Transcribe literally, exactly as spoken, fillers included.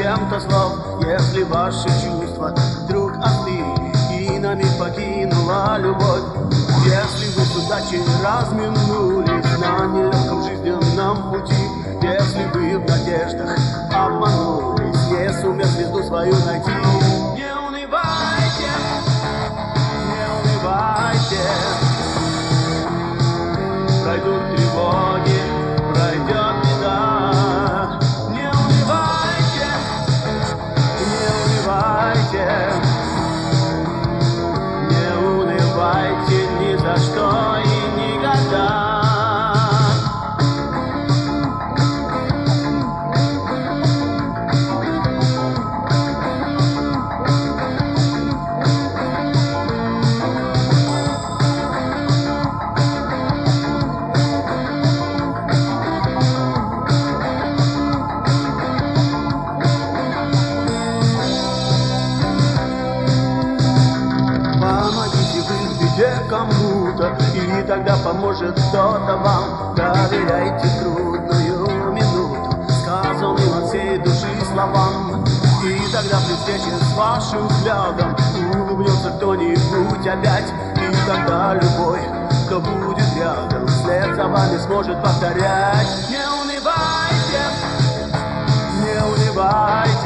зачем-то слов. Если ваши чувства вдруг остыли и на миг покинула любовь, если вы с удачей разминулись на нелегком жизненном пути, если вы в надеждах обманулись, не сумев звезду свою найти, не унывайте, не унывайте. Пройдут тревоги, пройдет беда. Не унывайте, не унывайте, не унывайте ни за что и никогда. Кому-то, и тогда поможет кто-то вам. Доверяйте в трудную минуту сказанным от всей души словам, и тогда при встрече с вашим взглядом улыбнется кто-нибудь опять, и тогда любой, кто будет рядом, вслед за вами сможет повторять. Не унывайте, не унывайте.